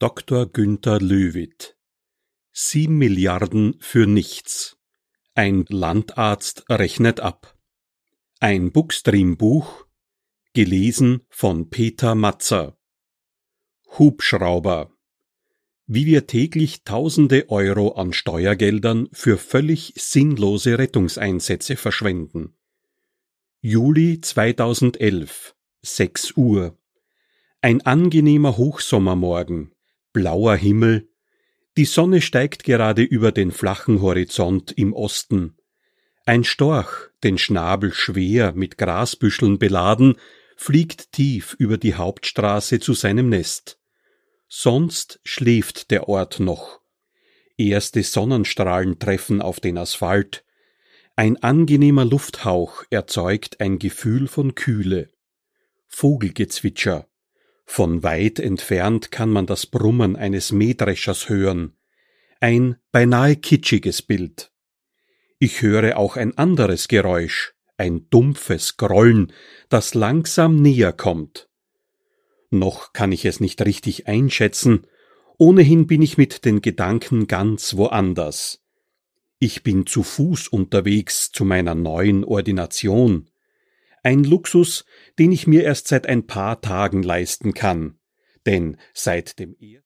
Dr. Günther Löwit 7 Milliarden für nichts. Ein Landarzt rechnet ab. Ein Bookstream-Buch, gelesen von Peter Matzer. Hubschrauber. Wie wir täglich Tausende Euro an Steuergeldern für völlig sinnlose Rettungseinsätze verschwenden. Juli 2011, 6 Uhr. Ein angenehmer Hochsommermorgen, blauer Himmel. Die Sonne steigt gerade über den flachen Horizont im Osten. Ein Storch, den Schnabel schwer mit Grasbüscheln beladen, fliegt tief über die Hauptstraße zu seinem Nest. Sonst schläft der Ort noch. Erste Sonnenstrahlen treffen auf den Asphalt. Ein angenehmer Lufthauch erzeugt ein Gefühl von Kühle. Vogelgezwitscher. Von weit entfernt kann man das Brummen eines Mähdreschers hören. Ein beinahe kitschiges Bild. Ich höre auch ein anderes Geräusch, ein dumpfes Grollen, das langsam näher kommt. Noch kann ich es nicht richtig einschätzen, ohnehin bin ich mit den Gedanken ganz woanders. Ich bin zu Fuß unterwegs zu meiner neuen Ordination. Ein Luxus, den ich mir erst seit ein paar Tagen leisten kann, denn seit dem